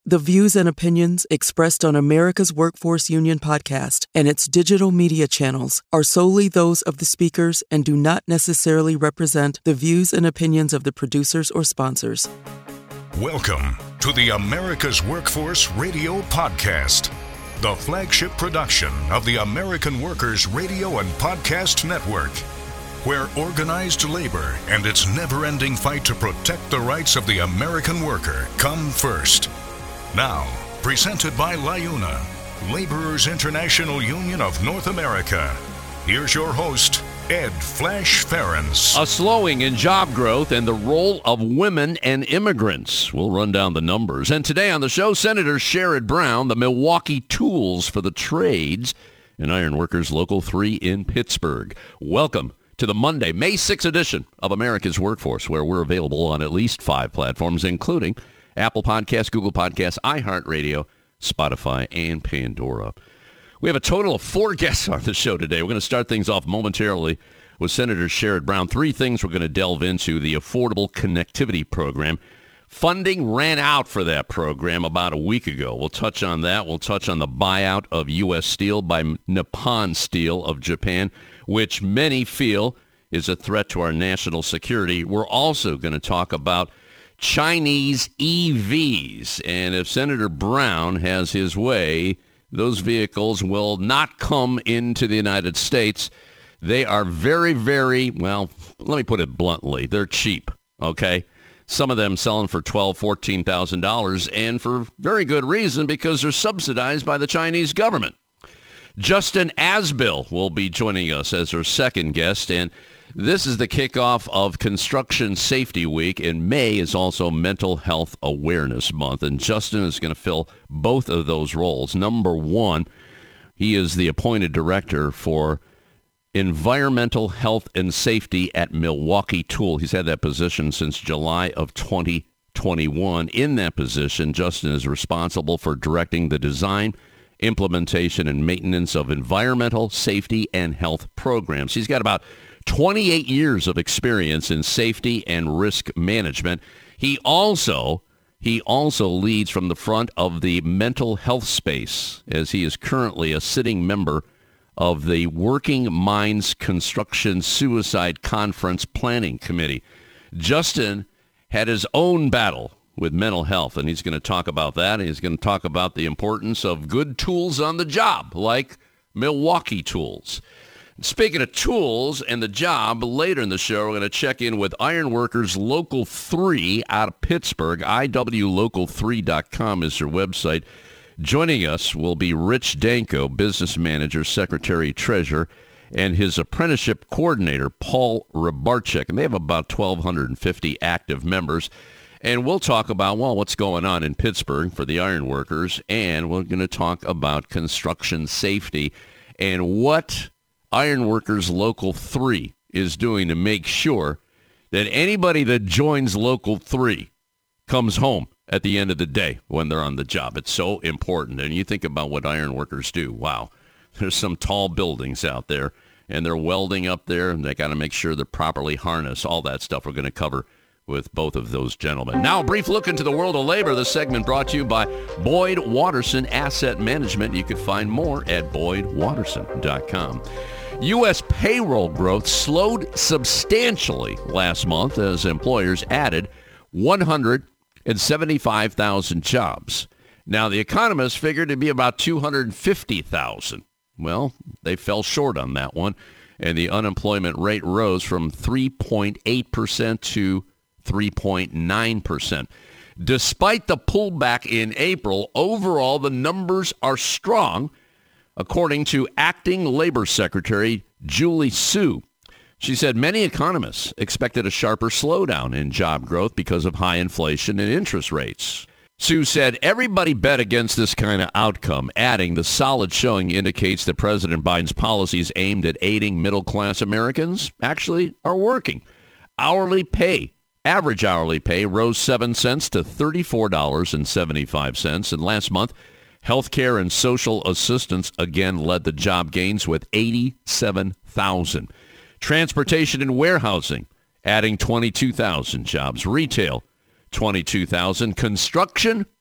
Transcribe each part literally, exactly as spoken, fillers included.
The views and opinions expressed on America's Workforce Union podcast and its digital media channels are solely those of the speakers and do not necessarily represent the views and opinions of the producers or sponsors. Welcome to the America's Workforce Radio Podcast, the flagship production of the American Workers Radio and Podcast Network, where organized labor and its never-ending fight to protect the rights of the American worker come first. Now, presented by LIUNA, Laborers International Union of North America. Here's your host, Ed Flash Ferens. A slowing in job growth and the role of women and immigrants. We'll run down the numbers. And today on the show, Senator Sherrod Brown, the Milwaukee Tools for the Trades, and Ironworkers Local three in Pittsburgh. Welcome to the Monday, May sixth edition of America's Workforce, where we're available on at least five platforms, including Apple Podcasts, Google Podcasts, iHeartRadio, Spotify, and Pandora. We have a total of four guests on the show today. We're going to start things off momentarily with Senator Sherrod Brown. Three things we're going to delve into: the Affordable Connectivity Program. Funding ran out for that program about a week ago. We'll touch on that. We'll touch on the buyout of U S Steel by Nippon Steel of Japan, which many feel is a threat to our national security. We're also going to talk about Chinese E Vs. And if Senator Brown has his way, those vehicles will not come into the United States. They are very, very, well, let me put it bluntly, they're cheap, okay? Some of them selling for twelve thousand dollars, fourteen thousand dollars, and for very good reason, because they're subsidized by the Chinese government. Justin Asbill will be joining us as our second guest, and this is the kickoff of Construction Safety Week, and May is also Mental Health Awareness Month, and Justin is going to fill both of those roles. Number one, he is the appointed director for Environmental Health and Safety at Milwaukee Tool. He's had that position since July of twenty twenty-one. In that position, Justin is responsible for directing the design, implementation, and maintenance of environmental safety and health programs. He's got about twenty-eight years of experience in safety and risk management. He also he also leads from the front of the mental health space, as he is currently a sitting member of the Working Minds Construction Suicide Conference Planning Committee. Justin had his own battle with mental health, and he's going to talk about that. He's going to talk about the importance of good tools on the job, like Milwaukee Tools. Speaking of tools and the job, later in the show, we're going to check in with Ironworkers Local three out of Pittsburgh. I W local three dot com is their website. Joining us will be Rich Danko, Business Manager, Secretary, Treasurer, and his apprenticeship coordinator, Paul Rybarczyk. And they have about one thousand two hundred fifty active members. And we'll talk about, well, what's going on in Pittsburgh for the ironworkers. And we're going to talk about construction safety and what Ironworkers Local three is doing to make sure that anybody that joins Local three comes home at the end of the day when they're on the job. It's so important. And you think about what ironworkers do. Wow. There's some tall buildings out there, and they're welding up there, and they got to make sure they're properly harnessed. All that stuff we're going to cover with both of those gentlemen. Now, a brief look into the world of labor. This segment brought to you by Boyd Watterson Asset Management. You can find more at boyd watterson dot com. U S payroll growth slowed substantially last month as employers added one hundred seventy-five thousand jobs. Now, the economists figured it'd be about two hundred fifty thousand. Well, they fell short on that one, and the unemployment rate rose from three point eight percent to three point nine percent. Despite the pullback in April, overall the numbers are strong, according to Acting Labor Secretary Julie Su. She said many economists expected a sharper slowdown in job growth because of high inflation and interest rates. Su said everybody bet against this kind of outcome, adding the solid showing indicates that President Biden's policies aimed at aiding middle-class Americans actually are working. Hourly pay, average hourly pay rose seven cents to thirty-four dollars and seventy-five cents, and last month, healthcare and social assistance again led the job gains with eighty-seven thousand. Transportation and warehousing, adding twenty-two thousand jobs. Retail, twenty-two thousand. Construction,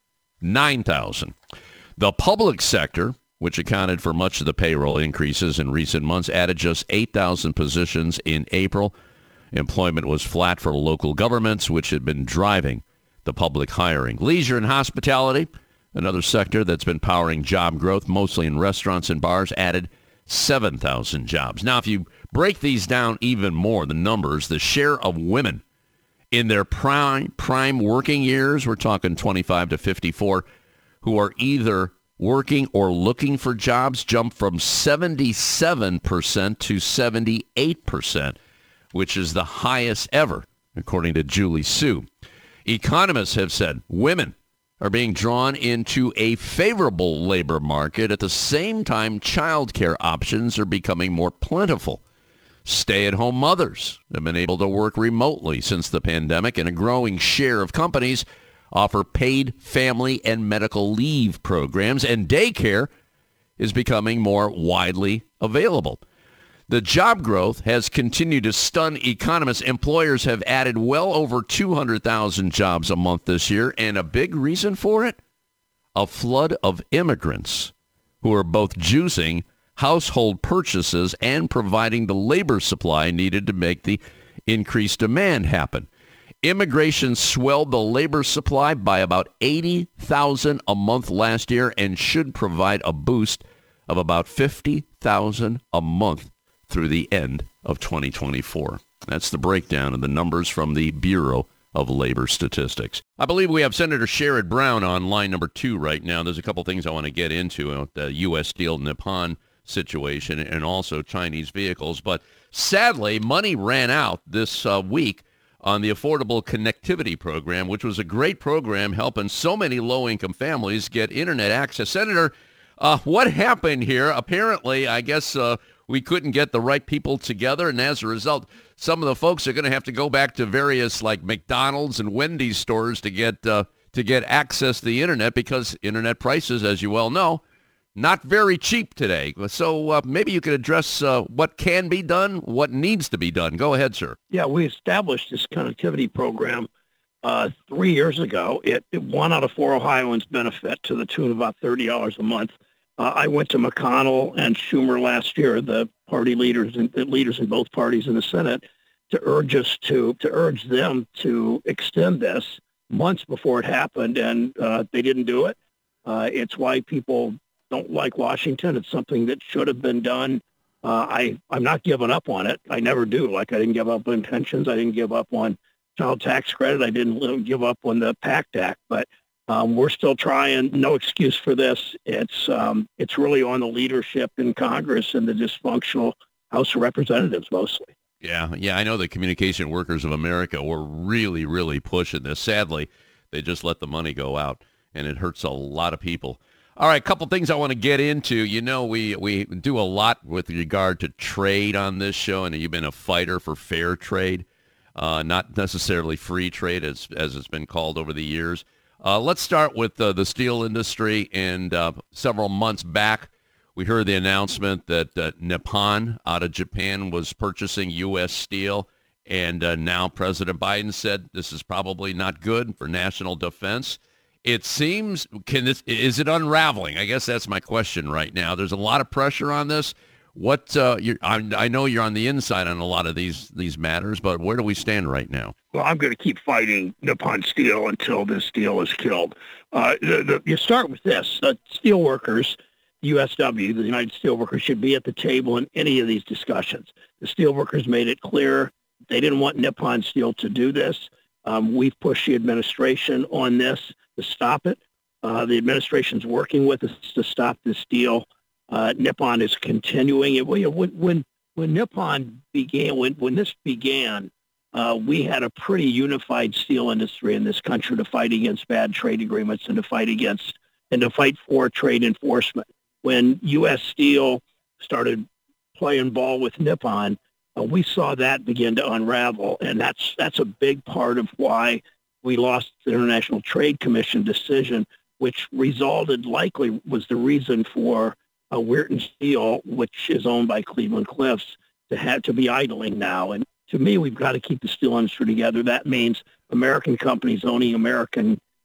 nine thousand. The public sector, which accounted for much of the payroll increases in recent months, added just eight thousand positions in April. Employment was flat for local governments, which had been driving the public hiring. Leisure and hospitality, another sector that's been powering job growth, mostly in restaurants and bars, added seven thousand jobs. Now, if you break these down even more, the numbers, the share of women in their prime prime working years, we're talking twenty-five to fifty-four, who are either working or looking for jobs, jumped from seventy-seven percent to seventy-eight percent, which is the highest ever, according to Julie Su. Economists have said women are being drawn into a favorable labor market. At the same time, childcare options are becoming more plentiful. Stay-at-home mothers have been able to work remotely since the pandemic, and a growing share of companies offer paid family and medical leave programs, and daycare is becoming more widely available. The job growth has continued to stun economists. Employers have added well over two hundred thousand jobs a month this year, and a big reason for it? A flood of immigrants who are both juicing household purchases and providing the labor supply needed to make the increased demand happen. Immigration swelled the labor supply by about eighty thousand a month last year and should provide a boost of about fifty thousand a month through the end of twenty twenty-four. That's the breakdown of the numbers from the Bureau of Labor Statistics. I believe we have Senator Sherrod Brown on line number two right now. There's a couple things I want to get into, uh, the U S Steel Nippon situation and also Chinese vehicles. But sadly, money ran out this uh, week on the Affordable Connectivity Program, which was a great program helping so many low-income families get internet access. Senator, uh, what happened here? Apparently, I guess uh, we couldn't get the right people together, and as a result, some of the folks are going to have to go back to various like McDonald's and Wendy's stores to get uh, to get access to the internet, because internet prices, as you well know, not very cheap today. So uh, maybe you could address uh, what can be done, what needs to be done. Go ahead, sir. Yeah, we established this connectivity program uh, three years ago. It, it one out of four Ohioans benefit to the tune of about thirty dollars a month. Uh, I went to McConnell and Schumer last year, the party leaders and leaders in both parties in the Senate, to urge us to to urge them to extend this months before it happened, and uh, they didn't do it. Uh, it's why people don't like Washington. It's something that should have been done. Uh, I, I'm not giving up on it. I never do. Like, I didn't give up on pensions. I didn't give up on child tax credit. I didn't give up on the PACT Act. But um, we're still trying. No excuse for this. It's um, it's really on the leadership in Congress and the dysfunctional House of Representatives mostly. Yeah, yeah. I know the Communication Workers of America were really, really pushing this. Sadly, they just let the money go out, and it hurts a lot of people. All right, a couple things I want to get into. You know, we, we do a lot with regard to trade on this show, and you've been a fighter for fair trade, uh, not necessarily free trade as as it's been called over the years. Uh, let's start with uh, the steel industry. And uh, several months back, we heard the announcement that uh, Nippon out of Japan was purchasing U S steel, and uh, now President Biden said this is probably not good for national defense. It seems, can this, is it unraveling? I guess that's my question right now. There's a lot of pressure on this. What uh, you're, I, I know you're on the inside on a lot of these these matters, but where do we stand right now? Well, I'm going to keep fighting Nippon Steel until this steel is killed. Uh, the, the, you start with this. The steel workers, U S W, the United Steelworkers, should be at the table in any of these discussions. The steelworkers made it clear they didn't want Nippon Steel to do this. Um, we've pushed the administration on this to stop it. Uh, the administration's working with us to stop this deal. Uh, Nippon is continuing it. When, when, when Nippon began, when, when this began, uh, we had a pretty unified steel industry in this country to fight against bad trade agreements and to fight against and to fight for trade enforcement. When U S Steel started playing ball with Nippon, uh, we saw that begin to unravel, and that's that's a big part of why we lost the International Trade Commission decision, which resulted likely was the reason for uh, Weirton Steel, which is owned by Cleveland Cliffs, to have to be idling now. And to me, we've got to keep the steel industry together. That means American companies owning American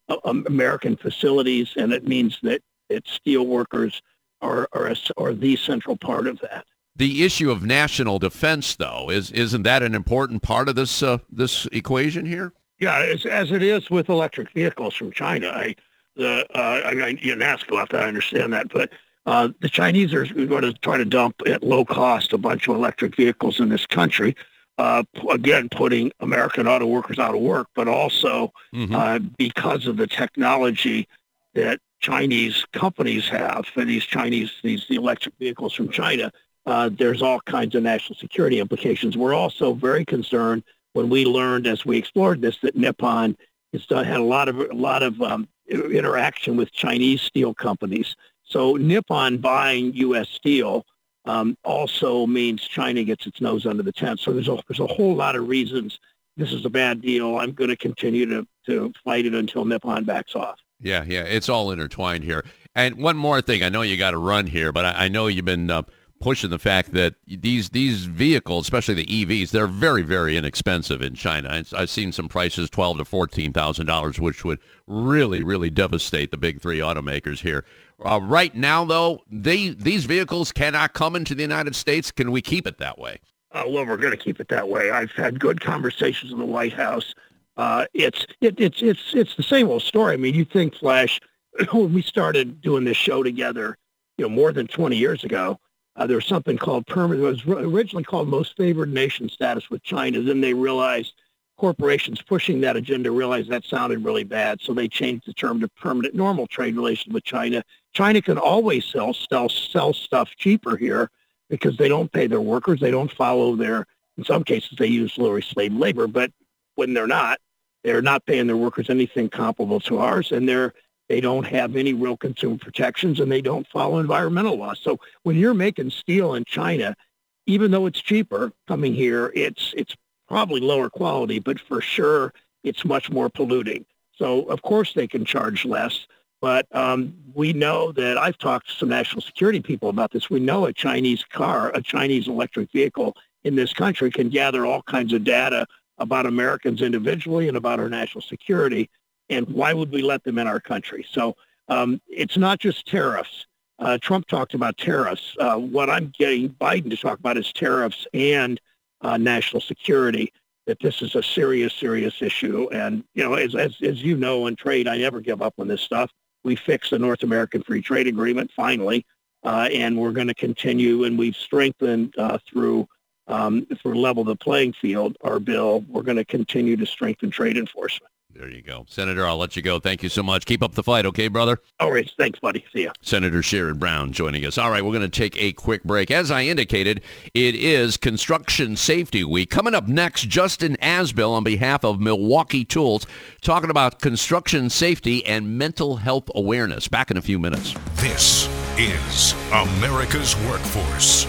uh, American facilities, and it means that, that steel workers are, are, a, are the central part of that. The issue of national defense, though, is isn't that an important part of this uh, this equation here? Yeah, as, as it is with electric vehicles from China. I, the, uh, I mean, you didn't ask about that, I understand that, but uh, the Chinese are going to try to dump at low cost a bunch of electric vehicles in this country, uh, again, putting American auto workers out of work, but also mm-hmm. uh, because of the technology that Chinese companies have for these Chinese, these the electric vehicles from China, uh, there's all kinds of national security implications. We're also very concerned when we learned as we explored this that Nippon has done, had a lot of a lot of um, interaction with Chinese steel companies. So Nippon buying U S steel um, also means China gets its nose under the tent. So there's a, there's a whole lot of reasons this is a bad deal. I'm going to continue to to fight it until Nippon backs off. Yeah, yeah, it's all intertwined here. And one more thing, I know you got to run here, but I, I know you've been uh, pushing the fact that these these vehicles, especially the E Vs, they're very, very inexpensive in China. I've seen some prices twelve to fourteen thousand dollars, which would really, really devastate the big three automakers here. Uh, right now, though, they these vehicles cannot come into the United States. Can we keep it that way? Uh, well, we're going to keep it that way. I've had good conversations in the White House. Uh, it's it, it's it's it's the same old story. I mean, you think, Flash, when we started doing this show together, you know, more than twenty years ago, uh, there was something called permanent. It was originally called Most Favored Nation status with China. Then they realized corporations pushing that agenda realized that sounded really bad, so they changed the term to permanent normal trade relations with China. China can always sell sell sell stuff cheaper here because they don't pay their workers. They don't follow their. In some cases, they use lower slave labor, but when they're not, they're not paying their workers anything comparable to ours, and they're they don't have any real consumer protections, and they don't follow environmental laws. So when you're making steel in China, even though it's cheaper coming here, it's it's probably lower quality, but for sure it's much more polluting. So of course they can charge less, but um, we know that I've talked to some national security people about this. We know a Chinese car, a Chinese electric vehicle in this country can gather all kinds of data about Americans individually and about our national security. And why would we let them in our country? So um, it's not just tariffs. Uh, Trump talked about tariffs. Uh, what I'm getting Biden to talk about is tariffs and uh, national security, that this is a serious, serious issue. And, you know, as, as, as you know, in trade, I never give up on this stuff. We fixed the North American Free Trade Agreement finally, uh, and we're going to continue, and we've strengthened uh, through Um, for level the playing field, our bill, we're going to continue to strengthen trade enforcement. There you go. Senator, I'll let you go. Thank you so much. Keep up the fight, okay, brother? All right. Thanks, buddy. See ya. Senator Sherrod Brown joining us. All right, we're going to take a quick break. As I indicated, it is Construction Safety Week. Coming up next, Justin Asbill on behalf of Milwaukee Tools, talking about construction safety and mental health awareness. Back in a few minutes. This is America's Workforce.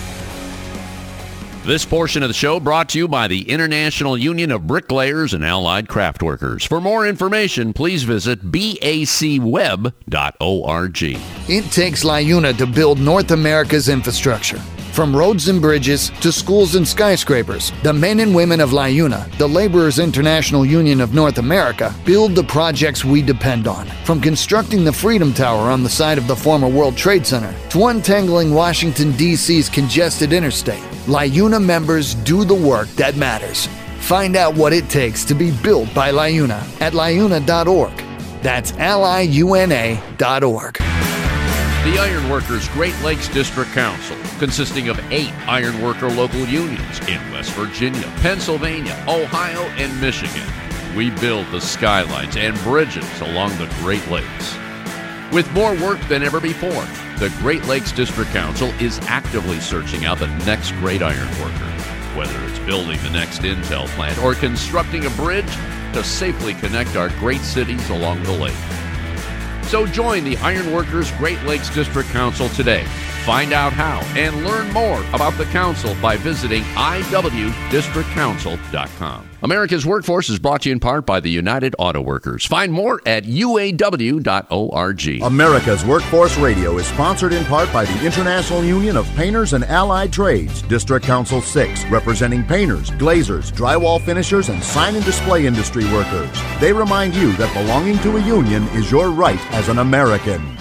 This portion of the show brought to you by the International Union of Bricklayers and Allied Craft Workers. For more information, please visit B A C web dot org. It takes LiUNA to build North America's infrastructure. From roads and bridges to schools and skyscrapers, the men and women of LiUNA, the Laborers International Union of North America, build the projects we depend on. From constructing the Freedom Tower on the site of the former World Trade Center to untangling Washington, D C's congested interstate, LiUNA members do the work that matters. Find out what it takes to be built by LiUNA at liuna dot org. That's L I U N A dot org. The Iron Workers Great Lakes District Council, consisting of eight iron worker local unions in West Virginia, Pennsylvania, Ohio, and Michigan. We build the skylines and bridges along the Great Lakes. With more work than ever before, the Great Lakes District Council is actively searching out the next great iron worker, whether it's building the next Intel plant or constructing a bridge to safely connect our great cities along the lake. So join the Iron Workers Great Lakes District Council today Find out how and learn more about the Council by visiting I W district council dot com. America's Workforce is brought to you in part by the United Auto Workers. Find more at U A W dot org. America's Workforce Radio is sponsored in part by the International Union of Painters and Allied Trades, District Council six, representing painters, glazers, drywall finishers, and sign and display industry workers. They remind you that belonging to a union is your right as an American.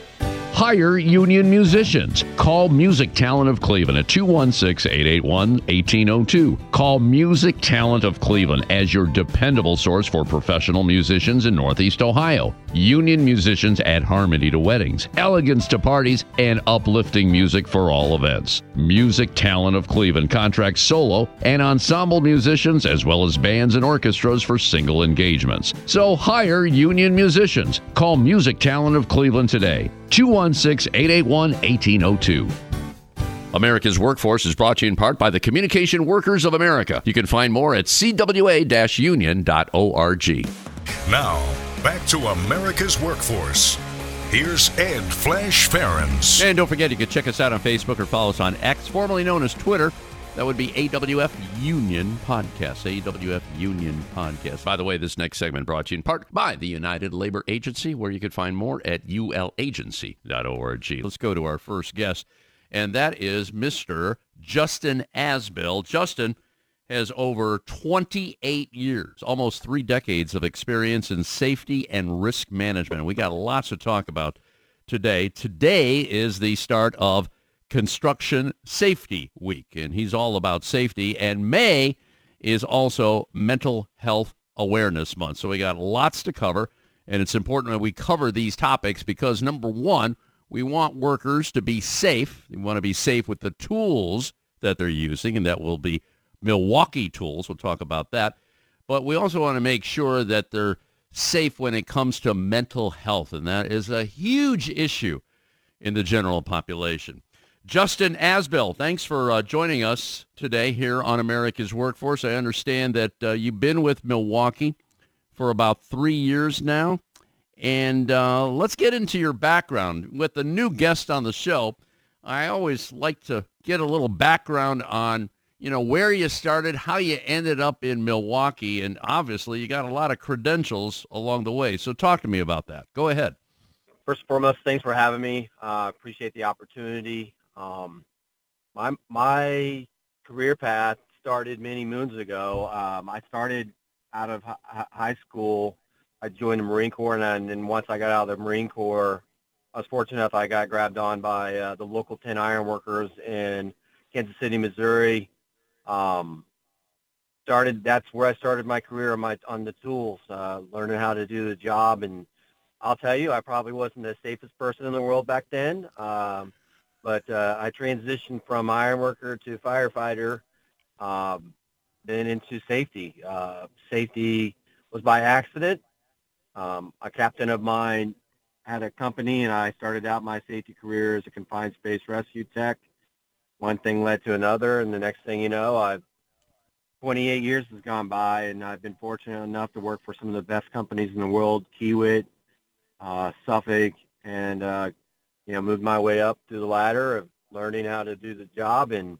Hire union musicians. Call Music Talent of Cleveland at two one six, eight eight one, one eight zero two. Call Music Talent of Cleveland as your dependable source for professional musicians in Northeast Ohio. Union musicians add harmony to weddings, elegance to parties, and uplifting music for all events. Music Talent of Cleveland contracts solo and ensemble musicians as well as bands and orchestras for single engagements. So hire union musicians. Call Music Talent of Cleveland today. two one six, eight eight one, one eight zero two. America's Workforce is brought to you in part by the Communication Workers of America. You can find more at c w a dash union dot org. Now, back to America's Workforce. Here's Ed Flash Ferens. And don't forget, you can check us out on Facebook or follow us on X, formerly known as Twitter. That would be A W F Union Podcast. A W F Union Podcast. By the way, this next segment brought to you in part by the United Labor Agency, where you can find more at U L agency dot org. Let's go to our first guest, and that is Mister Justin Asbell. Justin has over twenty-eight years, almost three decades of experience in safety and risk management. We got lots to talk about today. Today is the start of Construction Safety Week, and he's all about safety. And May is also Mental Health Awareness Month. So we got lots to cover, and it's important that we cover these topics because, number one, we want workers to be safe. We want to be safe with the tools that they're using, and that will be Milwaukee tools. We'll talk about that. But we also want to make sure that they're safe when it comes to mental health, and that is a huge issue in the general population. Justin Asbell, thanks for uh, joining us today here on America's Workforce. I understand that uh, you've been with Milwaukee for about three years now. And uh, let's get into your background. With a new guest on the show, I always like to get a little background on, you know, where you started, how you ended up in Milwaukee, and obviously you got a lot of credentials along the way. So talk to me about that. Go ahead. First and foremost, thanks for having me. I uh, appreciate the opportunity. Um, my my career path started many moons ago. Um, I started out of hi- high school. I joined the Marine Corps, and then once I got out of the Marine Corps, I was fortunate enough I got grabbed on by uh, the local ten iron workers in Kansas City, Missouri. Um, started that's where I started my career on my on the tools, uh, learning how to do the job. And I'll tell you, I probably wasn't the safest person in the world back then. Um, But uh, I transitioned from iron worker to firefighter, um, then into safety. Uh, safety was by accident. Um, a captain of mine had a company, and I started out my safety career as a confined space rescue tech. One thing led to another, and the next thing you know, I've twenty-eight years has gone by, and I've been fortunate enough to work for some of the best companies in the world, Kiewit, uh, Suffolk, and uh, you know, moved my way up through the ladder of learning how to do the job, and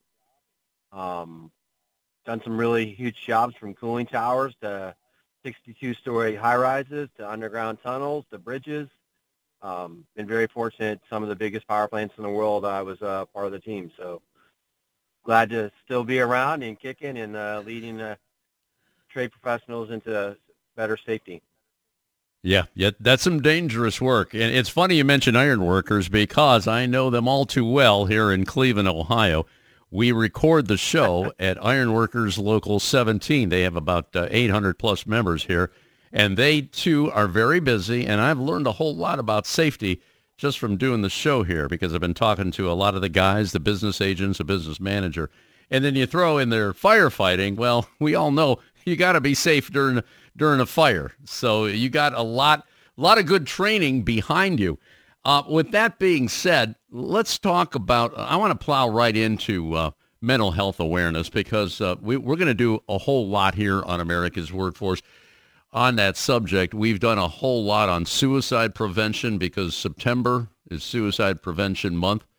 um, done some really huge jobs from cooling towers to sixty-two story high-rises to underground tunnels to bridges. Um, been very fortunate. Some of the biggest power plants in the world, I was uh, part of the team. So glad to still be around and kicking and uh, leading the trade professionals into better safety. Yeah, yeah, that's some dangerous work. And it's funny you mention iron workers because I know them all too well here in Cleveland, Ohio. We record the show at Ironworkers Local seventeen. They have about uh, eight hundred plus members here, and they too are very busy. And I've learned a whole lot about safety just from doing the show here because I've been talking to a lot of the guys, the business agents, the business manager. And then you throw in their firefighting. Well, we all know you got to be safe during during a fire. So you got a lot, a lot of good training behind you. Uh, with that being said, let's talk about, I want to plow right into uh, mental health awareness because uh, we, we're going to do a whole lot here on America's Workforce on that subject. We've done a whole lot on suicide prevention because September is Suicide Prevention Month.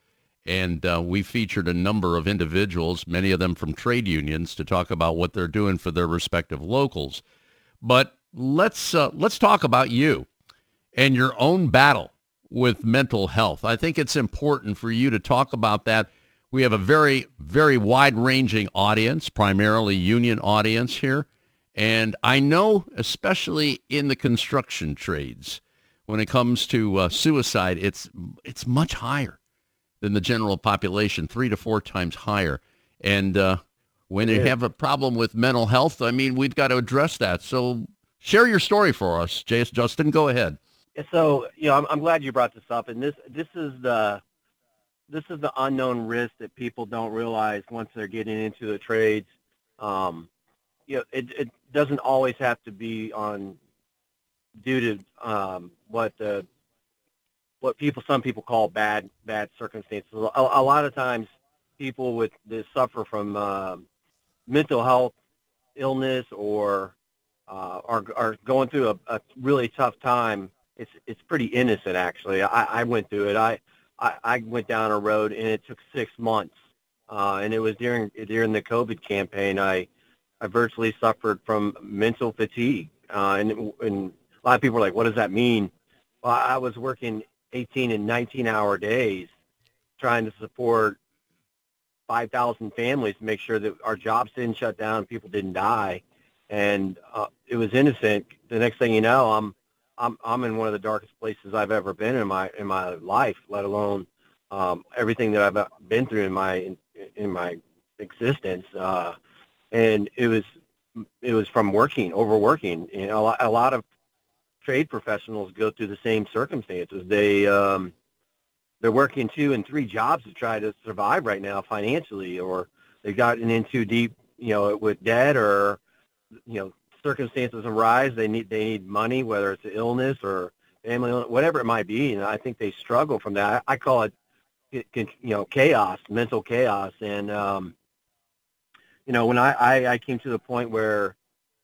And uh, we featured a number of individuals, many of them from trade unions, to talk about what they're doing for their respective locals. But let's uh, let's talk about you and your own battle with mental health. I think it's important for you to talk about that. We have a very, very wide-ranging audience, primarily union audience here. And I know, especially in the construction trades, when it comes to uh, suicide, it's it's much higher than the general population, three to four times higher. And uh, when you have a problem with mental health, I mean, we've got to address that. So share your story for us, J S. Justin. Go ahead. So, you know, I'm, I'm glad you brought this up. And this this is the this is the unknown risk that people don't realize once they're getting into the trades. Um, you know, it, it doesn't always have to be on due to um, what the what people some people call bad bad circumstances. A, a lot of times, people with that suffer from uh, mental health illness or uh, are are going through a, a really tough time. It's it's pretty innocent, actually. I, I went through it. I, I I went down a road, and it took six months. Uh, and it was during during the COVID campaign. I I virtually suffered from mental fatigue. Uh, and and a lot of people are like, "What does that mean?" Well, I was working eighteen and nineteen hour days, trying to support five thousand families to make sure that our jobs didn't shut down, people didn't die, and uh, it was innocent. The next thing you know, I'm I'm I'm in one of the darkest places I've ever been in my in my life, let alone um, everything that I've been through in my in, in my existence. Uh, and it was it was from working, overworking. You know, a lot, a lot of trade professionals go through the same circumstances. They um, they're working two and three jobs to try to survive right now financially, or they've gotten in too deep, you know, with debt, or you know, circumstances arise. They need they need money, whether it's an illness or family illness, whatever it might be. And I think they struggle from that. I call it, you know, chaos, mental chaos. And um, you know, when I, I I came to the point where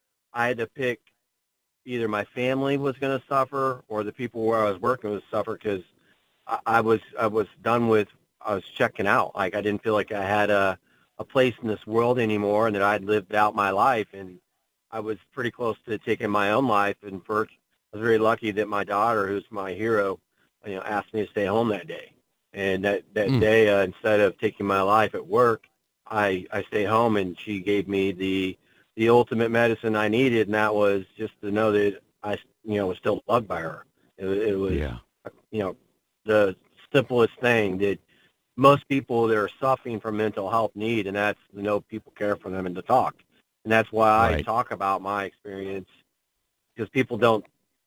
I had to pick either my family was going to suffer or the people where I was working would suffer, because I, I was I was done with I was checking out. Like, I didn't feel like I had a a place in this world anymore, and that I'd lived out my life. And I was pretty close to taking my own life. And first, I was very lucky that my daughter, who's my hero, you know, asked me to stay home that day. And that that mm. day, uh, instead of taking my life at work, I I stayed home, and she gave me the the ultimate medicine I needed, and that was just to know that I, you know, was still loved by her. It, it was, yeah. you know, the simplest thing that most people that are suffering from mental health need, and that's to know people care for them and to talk. And that's why right. I talk about my experience, because people don't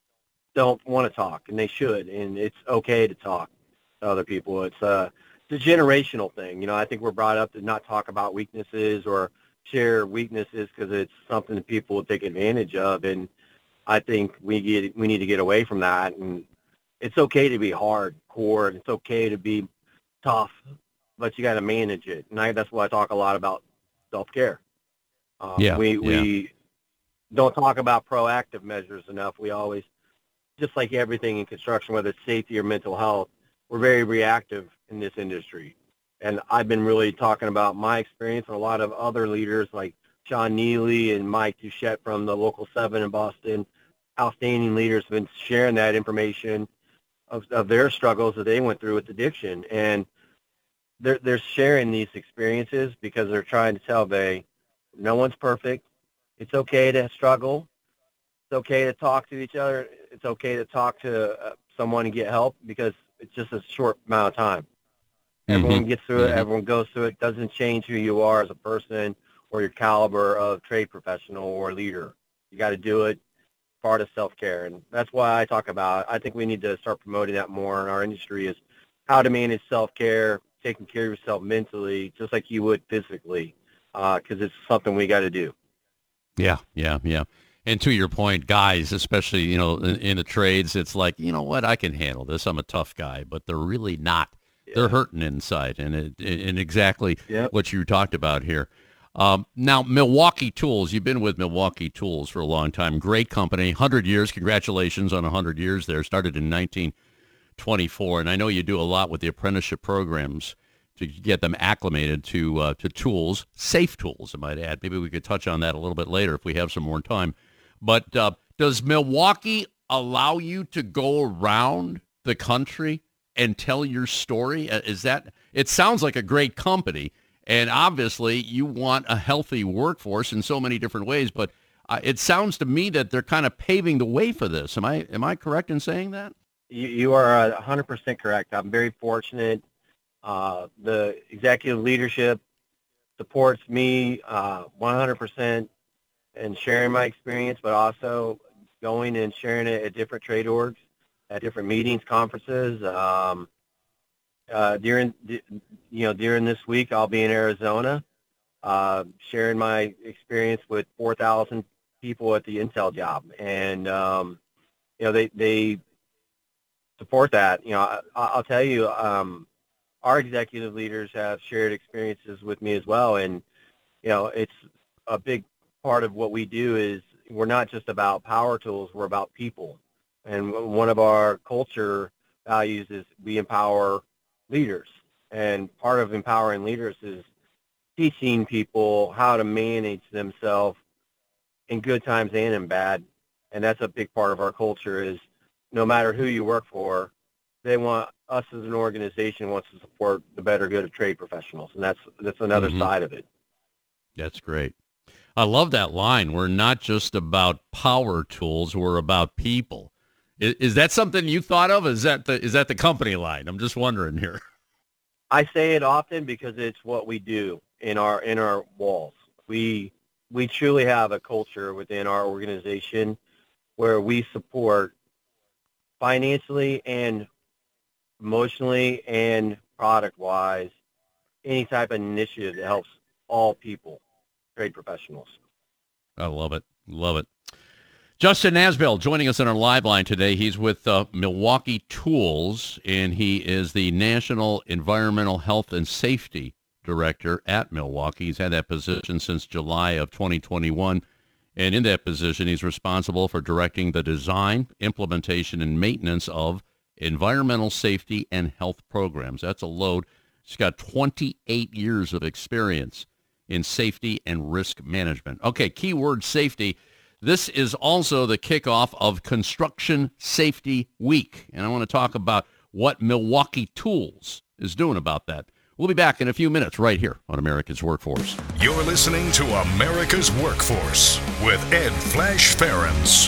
don't want to talk, and they should, and it's okay to talk to other people. It's a, it's a generational thing. You know, I think we're brought up to not talk about weaknesses or share weaknesses because it's something that people will take advantage of, and I think we get we need to get away from that. And it's okay to be hardcore, and it's okay to be tough, but you got to manage it. And I, that's why I talk a lot about self-care. Um, yeah, we we yeah. don't talk about proactive measures enough. We always, just like everything in construction, whether it's safety or mental health, we're very reactive in this industry. And I've been really talking about my experience, and a lot of other leaders like Sean Neely and Mike Duchette from the Local seven in Boston, outstanding leaders, have been sharing that information of, of their struggles that they went through with addiction. And they're, they're sharing these experiences because they're trying to tell they, no one's perfect. It's okay to struggle. It's okay to talk to each other. It's okay to talk to uh, someone and get help, because it's just a short amount of time. Everyone mm-hmm. gets through it. Mm-hmm. Everyone goes through it. Doesn't change who you are as a person or your caliber of trade professional or leader. You got to do it. Part of self-care. And that's why I talk about, I think we need to start promoting that more in our industry, is how to manage self-care, taking care of yourself mentally, just like you would physically, because uh, it's something we got to do. Yeah, yeah, yeah. And to your point, guys, especially, you know, in, in the trades, it's like, you know what, I can handle this. I'm a tough guy, but they're really not. Yeah. They're hurting inside, and it, and exactly yep. what you talked about here. Um, now, Milwaukee Tools, you've been with Milwaukee Tools for a long time. Great company, one hundred years. Congratulations on one hundred years there. Started in nineteen twenty-four, and I know you do a lot with the apprenticeship programs. to get them acclimated to uh, to tools, safe tools, I might add. Maybe we could touch on that a little bit later if we have some more time. But uh, does Milwaukee allow you to go around the country and tell your story? Is that, it sounds like a great company, and obviously you want a healthy workforce in so many different ways, but uh, it sounds to me that they're kind of paving the way for this. Am I am I correct in saying that? You, you are one hundred percent correct. I'm very fortunate. Uh, the executive leadership supports me uh, one hundred percent in sharing my experience, but also going and sharing it at different trade orgs, at different meetings, conferences. Um, uh, during, you know, during this week, I'll be in Arizona, uh, sharing my experience with four thousand people at the Intel job, and um, you know, they they support that. You know, I, I'll tell you, um, our executive leaders have shared experiences with me as well, and you know, it's a big part of what we do is we're not just about power tools, we're about people. And one of our culture values is we empower leaders. And part of empowering leaders is teaching people how to manage themselves in good times and in bad. And that's a big part of our culture is no matter who you work for, they want us as an organization wants to support the better good of trade professionals. And that's that's another mm-hmm. side of it. That's great. I love that line. We're not just about power tools, we're about people. Is, is that something you thought of? Is that the is that the company line? I'm just wondering here. I say it often because it's what we do in our in our walls. We we truly have a culture within our organization where we support financially and emotionally and product-wise any type of initiative that helps all people, trade professionals. I love it. Love it. Justin Asbell joining us on our live line today. He's with uh, Milwaukee Tools, and he is the National Environmental Health and Safety Director at Milwaukee. He's had that position since July of twenty twenty-one, and in that position, he's responsible for directing the design, implementation, and maintenance of environmental safety and health programs. That's a load. He's got twenty-eight years of experience in safety and risk management. Okay, keyword safety. This is also the kickoff of Construction Safety Week, and I want to talk about what Milwaukee Tools is doing about that. We'll be back in a few minutes right here on America's Workforce. You're listening to America's Workforce with Ed Flash Ferens.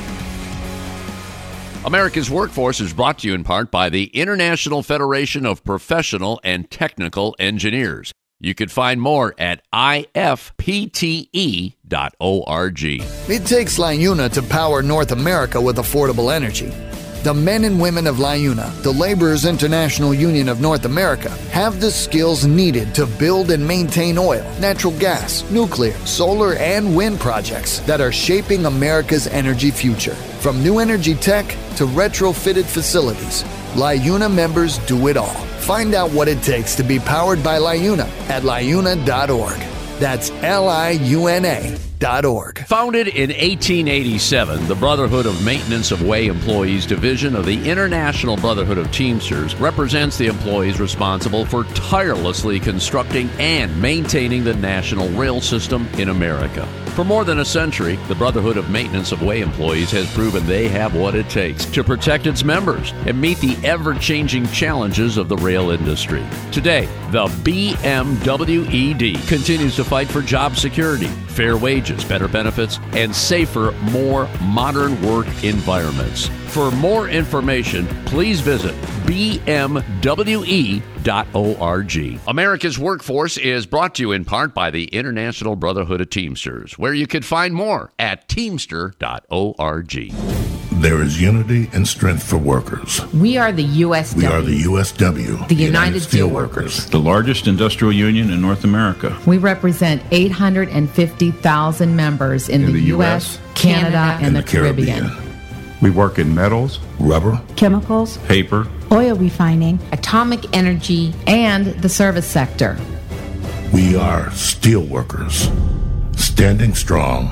America's Workforce is brought to you in part by the International Federation of Professional and Technical Engineers. You can find more at I F P T E dot org. It takes LiUNA to power North America with affordable energy. The men and women of LiUNA, the Laborers International Union of North America, have the skills needed to build and maintain oil, natural gas, nuclear, solar, and wind projects that are shaping America's energy future. From new energy tech to retrofitted facilities, LiUNA members do it all. Find out what it takes to be powered by LiUNA at liuna dot org. That's L I U N A dot org. Founded in eighteen eighty-seven, the Brotherhood of Maintenance of Way Employees Division of the International Brotherhood of Teamsters represents the employees responsible for tirelessly constructing and maintaining the national rail system in America. For more than a century, the Brotherhood of Maintenance of Way Employees has proven they have what it takes to protect its members and meet the ever-changing challenges of the rail industry. Today, the B M W E D continues to fight for job security, fair wages, better benefits, and safer, more modern work environments. For more information, please visit B M W E dot org. America's Workforce is brought to you in part by the International Brotherhood of Teamsters, where you can find more at teamster dot org. There is unity and strength for workers. We are the U S W. We are the U S W. The United Steelworkers. The largest industrial union in North America. We represent eight hundred fifty thousand members in, in the, the U S, Canada, Canada and, and the, the Caribbean. Caribbean. We work in metals, rubber, chemicals, paper, oil refining, atomic energy, and the service sector. We are steelworkers, standing strong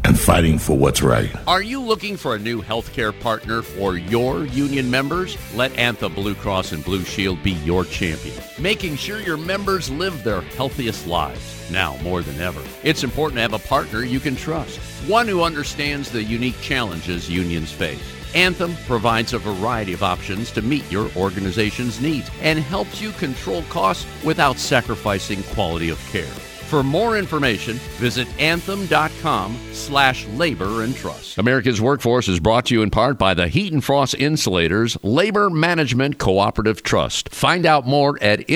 and fighting for what's right. Are you looking for a new healthcare partner for your union members? Let Anthem Blue Cross and Blue Shield be your champion, making sure your members live their healthiest lives. Now more than ever, it's important to have a partner you can trust, one who understands the unique challenges unions face. Anthem provides a variety of options to meet your organization's needs and helps you control costs without sacrificing quality of care. For more information, visit anthem.com slash labor and trust. America's Workforce is brought to you in part by the Heat and Frost Insulators Labor Management Cooperative Trust. Find out more at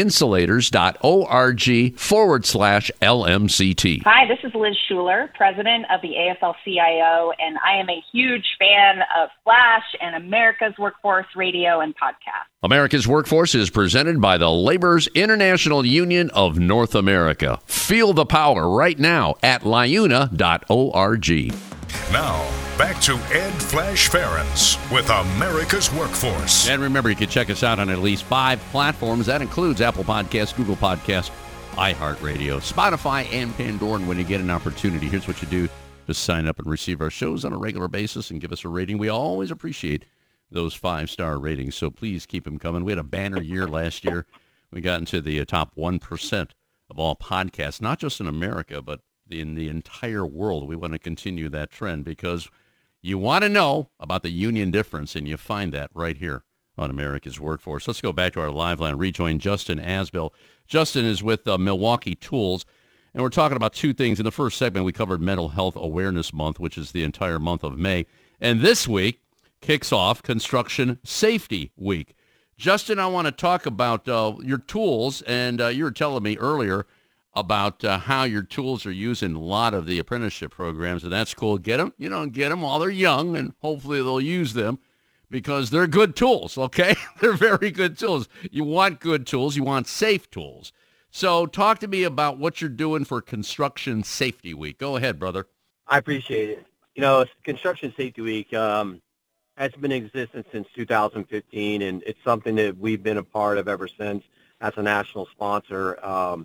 insulators.org forward slash LMCT. Hi, this is Liz Schuler, president of the A F L C I O, and I am a huge fan of Flash and America's Workforce Radio and podcast. America's Workforce is presented by the Laborers International Union of North America. Feel the power right now at liuna dot org. Now, back to Ed Flash Ferenc with America's Workforce. And remember, you can check us out on at least five platforms. That includes Apple Podcasts, Google Podcasts, iHeartRadio, Spotify, and Pandora. And when you get an opportunity, here's what you do. Just sign up and receive our shows on a regular basis and give us a rating. We always appreciate those five-star ratings, so please keep them coming. We had a banner year last year. We got into the uh, top one percent of all podcasts, not just in America, but in the entire world. We want to continue that trend because you want to know about the union difference, and you find that right here on America's Workforce. Let's go back to our live line, rejoin Justin Asbell. Justin is with uh, Milwaukee Tools, and we're talking about two things. In the first segment, we covered Mental Health Awareness Month, which is the entire month of May. And this week kicks off Construction Safety Week. Justin, I want to talk about uh, your tools, and uh, you were telling me earlier about uh, how your tools are used in a lot of the apprenticeship programs, and that's cool. Get them, you know, get them while they're young, and hopefully they'll use them because they're good tools, okay? They're very good tools. You want good tools. You want safe tools. So talk to me about what you're doing for Construction Safety Week. Go ahead, brother. I appreciate it. You know, Construction Safety Week um, has been in existence since two thousand fifteen, and it's something that we've been a part of ever since as a national sponsor. Um,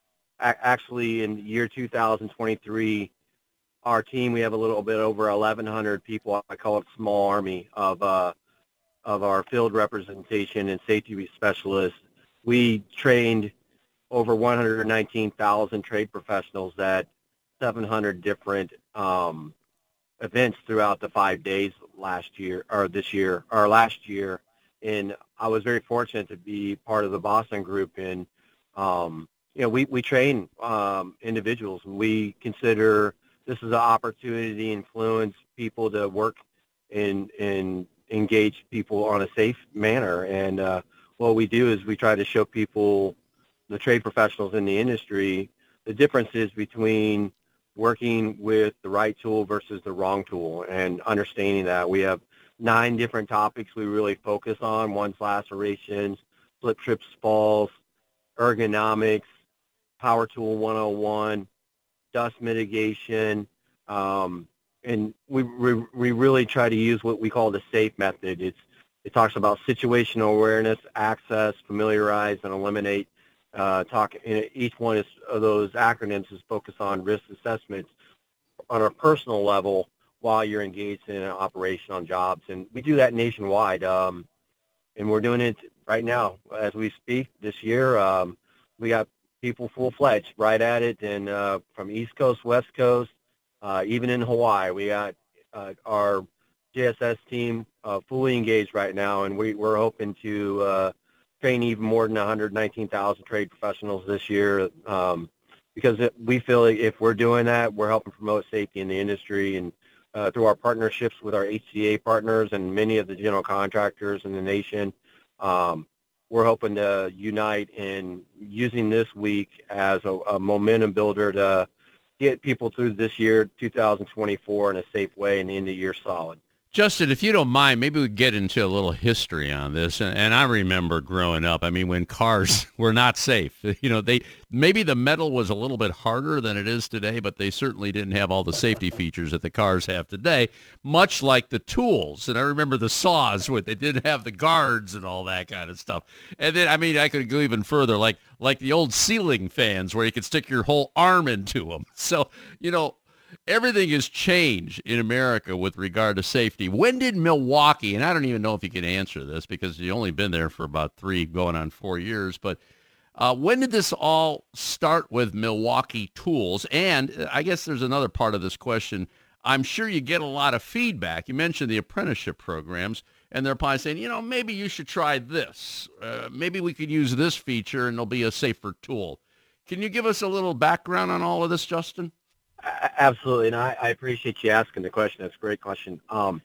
a- actually, in the year two thousand twenty-three, our team, we have a little bit over eleven hundred people. I call it small army of uh, of our field representation and safety specialists. We trained over one hundred nineteen thousand trade professionals at seven hundred different um, events throughout the five days last year, or this year, or last year. And I was very fortunate to be part of the Boston group. And, um, you know, we, we train um, individuals. We consider this is an opportunity to influence people to work and, and engage people on a safe manner. And uh, what we do is we try to show people, the trade professionals in the industry, the differences between working with the right tool versus the wrong tool, and understanding that. We have nine different topics we really focus on: one's lacerations, slip, trips, falls, ergonomics, power tool one oh one, dust mitigation, um, and we, we we really try to use what we call the SAFE method. It's it talks about situational awareness, access, familiarize, and eliminate. Uh, talk. Each one is, of those acronyms is focused on risk assessments on a personal level while you're engaged in an operation on jobs, and we do that nationwide. Um, and we're doing it right now as we speak. This year, um, we got people full-fledged right at it, and uh, from East Coast, West Coast, uh, even in Hawaii, we got uh, our J S S team uh, fully engaged right now, and we, we're hoping to. Uh, train even more than one hundred nineteen thousand trade professionals this year, um, because it, we feel like if we're doing that, we're helping promote safety in the industry, and uh, through our partnerships with our H C A partners and many of the general contractors in the nation, um, we're hoping to unite in using this week as a, a momentum builder to get people through this year, two thousand twenty-four, in a safe way and end the year solid. Justin, if you don't mind, maybe we get into a little history on this. And, and I remember growing up, I mean, when cars were not safe, you know, they maybe the metal was a little bit harder than it is today, but they certainly didn't have all the safety features that the cars have today, much like the tools. And I remember the saws where they didn't have the guards and all that kind of stuff. And then, I mean, I could go even further, like like the old ceiling fans where you could stick your whole arm into them. So, you know, everything has changed in America with regard to safety. When did Milwaukee, and I don't even know if you can answer this because you've only been there for about three, going on four years, but uh, when did this all start with Milwaukee Tools? And I guess there's another part of this question. I'm sure you get a lot of feedback. You mentioned the apprenticeship programs, and they're probably saying, you know, maybe you should try this. Uh, maybe we could use this feature, and it'll be a safer tool. Can you give us a little background on all of this, Justin? Absolutely, and I, I appreciate you asking the question. That's a great question. Um,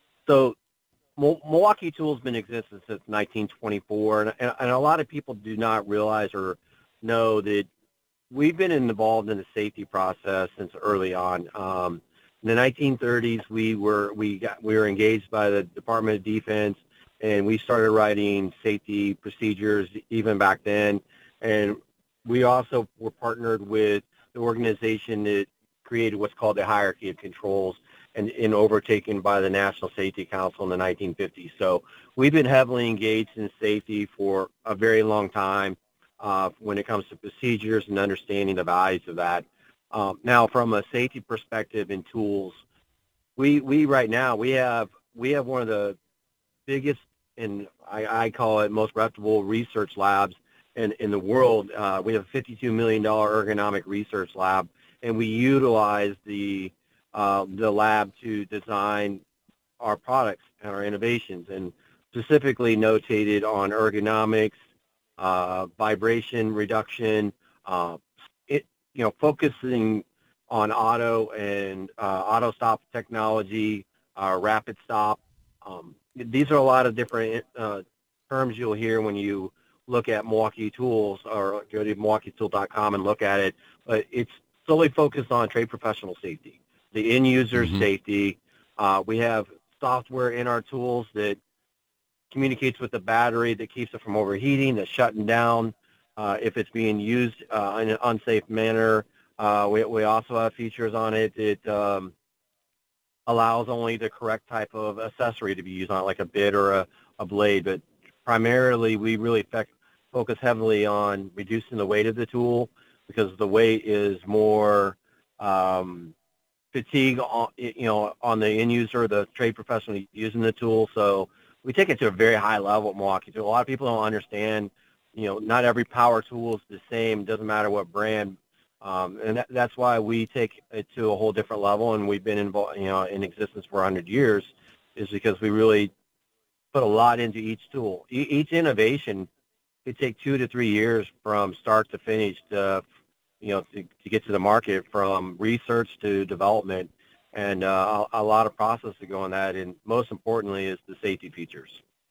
so Milwaukee Tools has been in existence since nineteen twenty-four, and, and, and a lot of people do not realize or know that we've been involved in the safety process since early on. Um, in the nineteen thirties, we were we got we were engaged by the Department of Defense, and we started writing safety procedures even back then. And we also were partnered with the organization that created what's called the hierarchy of controls, and, and overtaken by the National Safety Council in the nineteen fifties. So we've been heavily engaged in safety for a very long time uh, when it comes to procedures and understanding the values of that. Um, now, from a safety perspective in tools, we we right now we have we have one of the biggest, and I, I call it most reputable research labs in in the world. Uh, we have a fifty-two million dollars ergonomic research lab, and we utilize the uh, the lab to design our products and our innovations, and specifically notated on ergonomics, uh, vibration reduction, uh, it you know focusing on auto and uh, auto stop technology, uh, rapid stop. Um, these are a lot of different uh, terms you'll hear when you look at Milwaukee Tools, or go to milwaukee tool dot com and look at it. But it's solely focused on trade professional safety, the end user mm-hmm. safety. Uh, we have software in our tools that communicates with the battery, that keeps it from overheating, that's shutting down uh, if it's being used uh, in an unsafe manner. Uh, we, we also have features on it that um, allows only the correct type of accessory to be used on it, like a bit or a, a blade. But primarily, we really effect, focus heavily on reducing the weight of the tool, because the weight is more um, fatigue on, you know, on the end user, the trade professional using the tool. So we take it to a very high level at Milwaukee Tool. A lot of people don't understand, you know, not every power tool is the same. Doesn't matter what brand. Um, and that, that's why we take it to a whole different level, and we've been involved, you know, in existence for one hundred years, is because we really put a lot into each tool. E- each innovation could take two to three years from start to finish to, you know, to, to get to the market, from research to development, and uh, a, a lot of process to go on that. And most importantly is the safety features.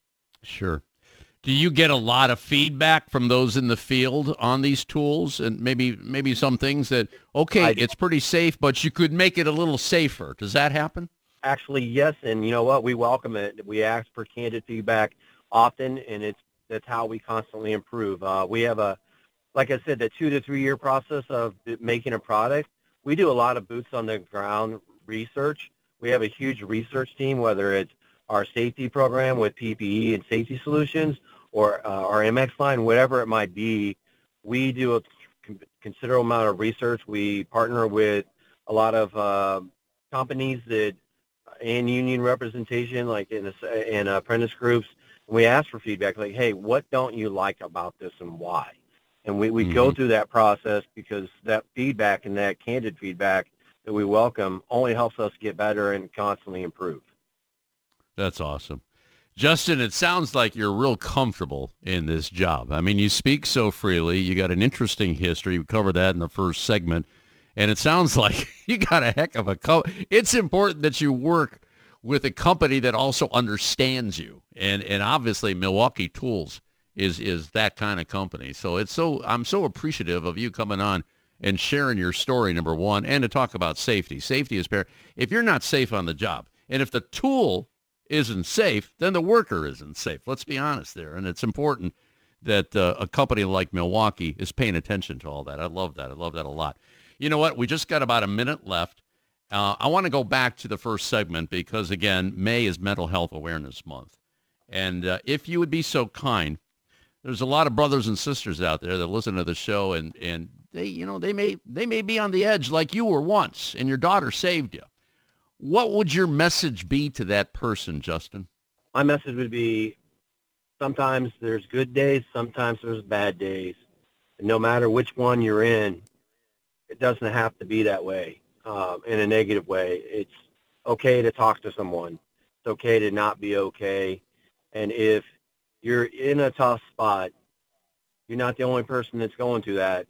Sure. Do you get a lot of feedback from those in the field on these tools, and maybe maybe some things that, okay, I, it's pretty safe, but you could make it a little safer? Does that happen? Actually, yes, and you know what? We welcome it. We ask for candid feedback often, and it's that's how we constantly improve. Uh, we have a, like I said, the two to three year process of making a product. We do a lot of boots on the ground research. We have a huge research team, whether it's our safety program with P P E and safety solutions, or uh, our M X line, whatever it might be. We do a considerable amount of research. We partner with a lot of uh, companies that, and union representation, like in, a, in apprentice groups. We ask for feedback, like, hey, what don't you like about this and why? And we, we mm-hmm. go through that process, because that feedback and that candid feedback that we welcome only helps us get better and constantly improve. That's awesome. Justin, it sounds like you're real comfortable in this job. I mean, you speak so freely. You got an interesting history. We covered that in the first segment. And it sounds like you got a heck of a co- It's important that you work with a company that also understands you. And and obviously Milwaukee Tools is is that kind of company. So it's so I'm so appreciative of you coming on and sharing your story, number one, and to talk about safety. Safety is fair. If you're not safe on the job, and if the tool isn't safe, then the worker isn't safe. Let's be honest there. And it's important that uh, a company like Milwaukee is paying attention to all that. I love that. I love that a lot. You know what? We just got about a minute left. Uh, I want to go back to the first segment because, again, May is Mental Health Awareness Month. And uh, if you would be so kind, there's a lot of brothers and sisters out there that listen to the show, and, and they, you know, they may they may be on the edge like you were once, and your daughter saved you. What would your message be to that person, Justin? My message would be, sometimes there's good days, sometimes there's bad days. And no matter which one you're in, it doesn't have to be that way, uh, in a negative way. It's okay to talk to someone. It's okay to not be okay. And if you're in a tough spot, you're not the only person that's going through that.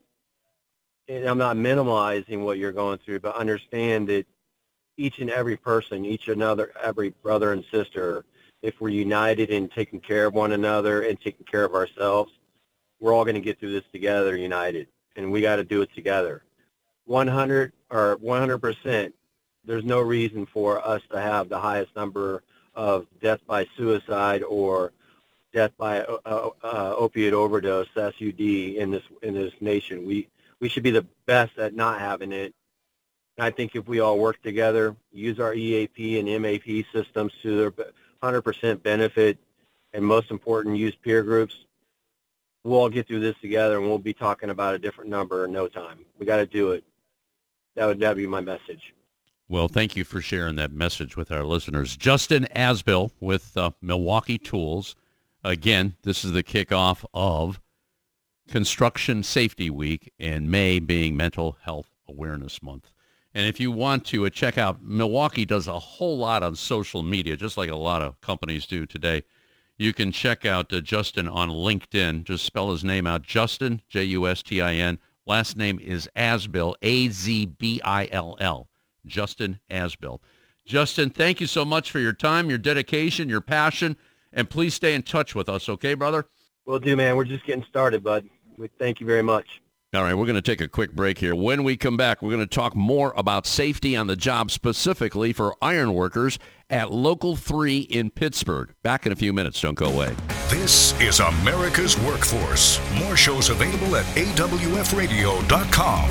And I'm not minimizing what you're going through, but understand that each and every person, each another, every brother and sister, if we're united in taking care of one another and taking care of ourselves, we're all going to get through this together, united, and we got to do it together. one hundred or one hundred percent, there's no reason for us to have the highest number of death by suicide or death by uh, uh, opiate overdose, S U D, in this in this nation. We we should be the best at not having it. And I think if we all work together, use our E A P and M A P systems to their one hundred percent benefit, and most important, use peer groups, we'll all get through this together, and we'll be talking about a different number in no time. We got to do it. That would that would be my message. Well, thank you for sharing that message with our listeners. Justin Asbill with uh, Milwaukee Tools. Again, this is the kickoff of Construction Safety Week, and May being Mental Health Awareness Month. And if you want to uh, check out, Milwaukee does a whole lot on social media, just like a lot of companies do today. You can check out uh, Justin on LinkedIn. Just spell his name out, Justin, J U S T I N. Last name is Asbill, A Z B I L L, Justin Asbill. Justin, thank you so much for your time, your dedication, your passion, and please stay in touch with us, okay, brother? Will do, man. We're just getting started, bud. We thank you very much. All right, we're going to take a quick break here. When we come back, we're going to talk more about safety on the job, specifically for iron workers at Local three in Pittsburgh. Back in a few minutes. Don't go away. This is America's Workforce. More shows available at A W F radio dot com.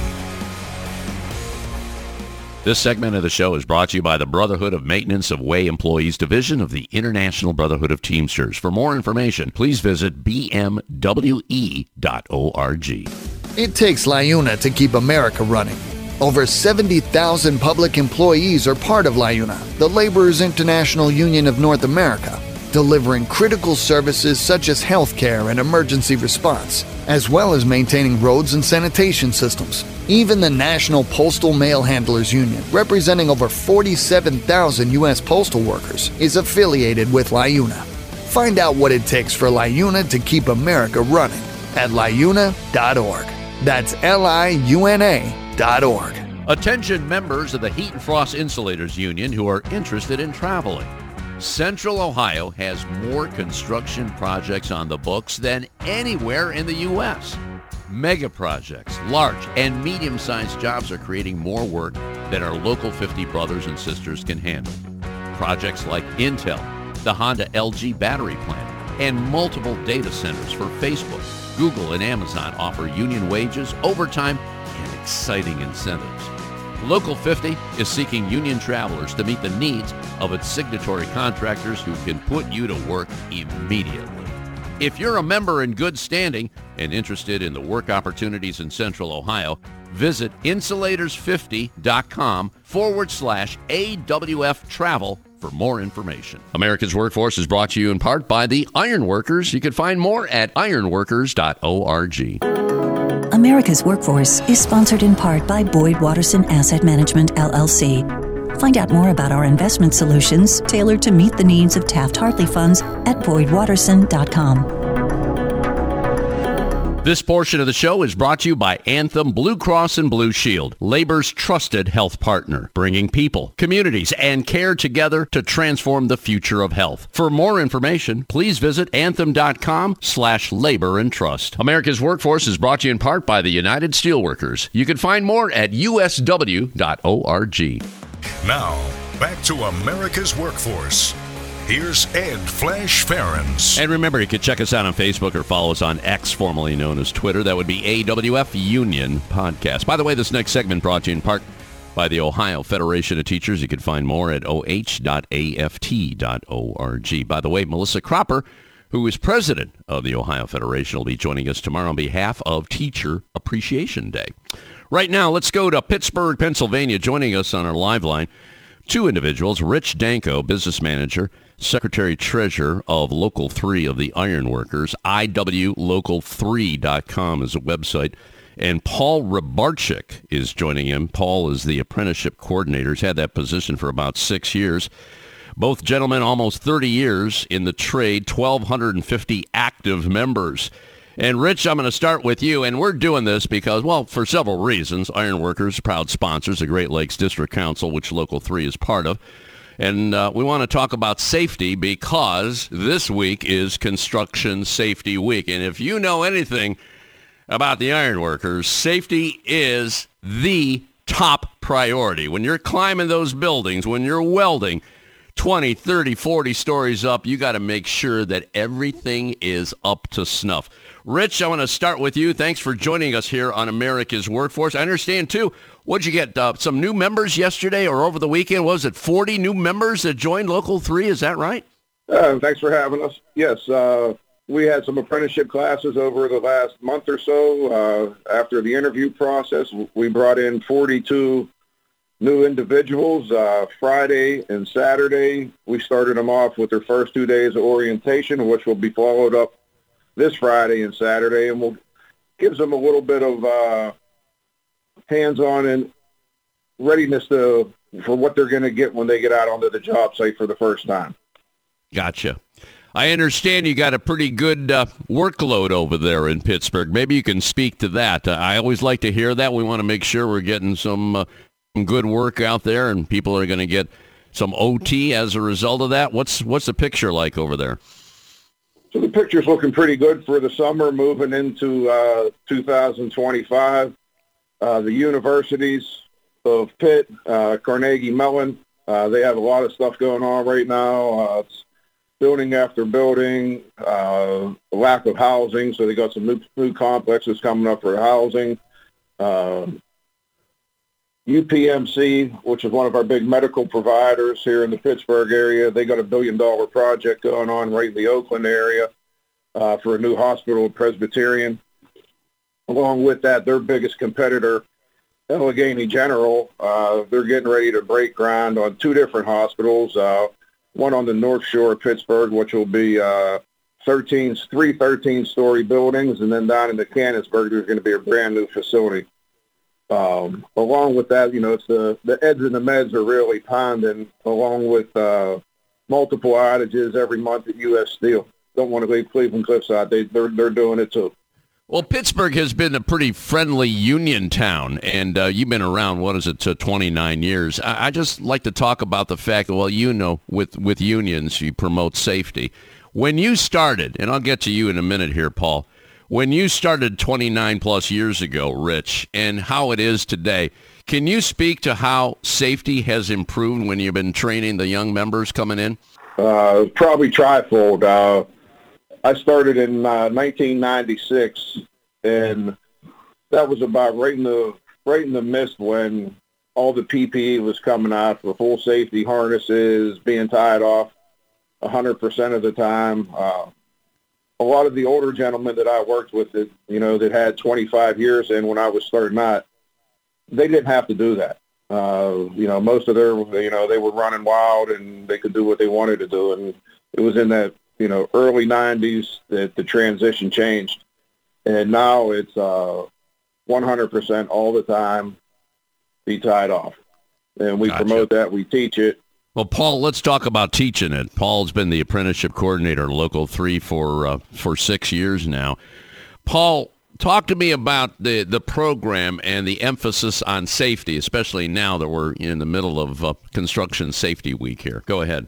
This segment of the show is brought to you by the Brotherhood of Maintenance of Way Employees Division of the International Brotherhood of Teamsters. For more information, please visit B M W E dot org. It takes LiUNA to keep America running. Over seventy thousand public employees are part of LiUNA, the Laborers International Union of North America, delivering critical services such as healthcare and emergency response, as well as maintaining roads and sanitation systems. Even the National Postal Mail Handlers Union, representing over forty-seven thousand U S postal workers, is affiliated with LiUNA. Find out what it takes for LiUNA to keep America running at liuna dot org. That's L I U N A dot org. Attention members of the Heat and Frost Insulators Union who are interested in traveling. Central Ohio has more construction projects on the books than anywhere in the U S. Mega projects, large and medium-sized jobs are creating more work than our Local fifty brothers and sisters can handle. Projects like Intel, the Honda L G battery plant, and multiple data centers for Facebook, Google, and Amazon offer union wages, overtime, and exciting incentives. Local fifty is seeking union travelers to meet the needs of its signatory contractors who can put you to work immediately. If you're a member in good standing and interested in the work opportunities in Central Ohio, visit insulators fifty dot com forward slash A W F travel for more information. America's Workforce is brought to you in part by the Iron Workers. You can find more at iron workers dot org. America's Workforce is sponsored in part by Boyd Watterson Asset Management, L L C. Find out more about our investment solutions tailored to meet the needs of Taft-Hartley funds at boyd watterson dot com. This portion of the show is brought to you by Anthem Blue Cross and Blue Shield, Labor's trusted health partner, bringing people, communities, and care together to transform the future of health. For more information, please visit anthem dot com slash labor and trust. America's Workforce is brought to you in part by the United Steelworkers. You can find more at U S W dot org. Now, back to America's Workforce. Here's Ed Flash Ferens. And remember, you can check us out on Facebook or follow us on X, formerly known as Twitter. That would be A W F Union Podcast. By the way, this next segment brought to you in part by the Ohio Federation of Teachers. You can find more at O H dot A F T dot org. By the way, Melissa Cropper who is president of the Ohio Federation, will be joining us tomorrow on behalf of Teacher Appreciation Day. Right now, let's go to Pittsburgh, Pennsylvania. Joining us on our live line, two individuals, Rich Danko, business manager, secretary-treasurer of Local three of the Ironworkers. I W local three dot com is a website. And Paul Rybarczyk is joining him. Paul is the apprenticeship coordinator. He's had that position for about six years. Both gentlemen, almost thirty years in the trade, one thousand two hundred fifty active members. And Rich, I'm going to start with you. And we're doing this because, well, for several reasons. Ironworkers, proud sponsors of Great Lakes District Council, which Local three is part of. And uh, we want to talk about safety because this week is Construction Safety Week. And if you know anything about the ironworkers, safety is the top priority. When you're climbing those buildings, when you're welding twenty, thirty, forty stories up, you got to make sure that everything is up to snuff. Rich, I want to start with you. Thanks for joining us here on America's Workforce. I understand, too, what'd you get, uh, some new members yesterday or over the weekend? Was it forty new members that joined Local three? Is that right? Uh, thanks for having us. Yes, uh, we had some apprenticeship classes over the last month or so. Uh, after the interview process, we brought in forty-two new individuals. Uh, Friday and Saturday, we started them off with their first two days of orientation, which will be followed up this Friday and Saturday, and we'll gives them a little bit of uh, hands-on and readiness to for what they're going to get when they get out onto the job site for the first time. Gotcha. I understand you got a pretty good uh, workload over there in Pittsburgh. Maybe you can speak to that. Uh, I always like to hear that. We want to make sure we're getting some, uh, some good work out there, and people are going to get some O T as a result of that. What's what's the picture like over there? So the picture's looking pretty good for the summer, moving into uh, two thousand twenty-five. Uh, the universities of Pitt, uh, Carnegie Mellon, uh, they have a lot of stuff going on right now. Uh, it's building after building, uh, lack of housing, so they got some new, new complexes coming up for housing. Uh, U P M C, which is one of our big medical providers here in the Pittsburgh area, they got a billion-dollar project going on right in the Oakland area uh, for a new hospital, Presbyterian. Along with that, their biggest competitor, Allegheny General, uh, they're getting ready to break ground on two different hospitals, uh, one on the North Shore of Pittsburgh, which will be uh, thirteen, three thirteen-story buildings, and then down in the Canonsburg, there's going to be a brand-new facility. Um, along with that, you know, it's the, the eds and the meds are really pounding, along with uh, multiple outages every month at U S Steel. Don't want to leave Cleveland Cliffside. They, they're, they're doing it too. Well, Pittsburgh has been a pretty friendly union town, and uh, you've been around, what is it, to twenty-nine years. I, I just like to talk about the fact that, well, you know, with, with unions, you promote safety. When you started, and I'll get to you in a minute here, Paul, when you started twenty-nine plus years ago, Rich, and how it is today, can you speak to how safety has improved when you've been training the young members coming in? Uh, probably trifold. Uh, I started in uh, nineteen ninety-six, and that was about right in the right in the midst when all the P P E was coming out for full safety harnesses, being tied off one hundred percent of the time. Uh, a lot of the older gentlemen that I worked with, that you know, that had twenty-five years in when I was starting out, they didn't have to do that. Uh, you know, most of their, you know, they were running wild and they could do what they wanted to do, and it was in that, you know, early nineties that the transition changed. And now it's uh, one hundred percent all the time, be tied off. And we gotcha. promote that. We teach it. Well, Paul, let's talk about teaching it. Paul's been the apprenticeship coordinator at Local three for uh, for six years now. Paul, talk to me about the, the program and the emphasis on safety, especially now that we're in the middle of uh, Construction Safety Week here. Go ahead.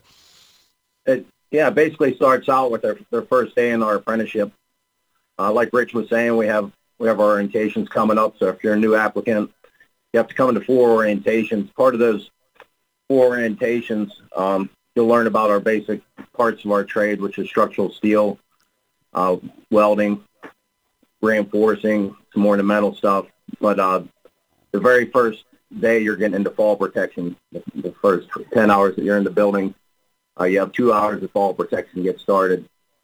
It, yeah, it basically starts out with their, their first day in our apprenticeship. Uh, like Rich was saying, we have we have our orientations coming up. So if you're a new applicant, you have to come into four orientations. Part of those four orientations, um, you'll learn about our basic parts of our trade, which is structural steel, uh, welding, reinforcing, some more of the metal stuff. But uh, the very first day, you're getting into fall protection. The, the first ten hours that you're in the building, uh, you have two hours of fall protection to get started.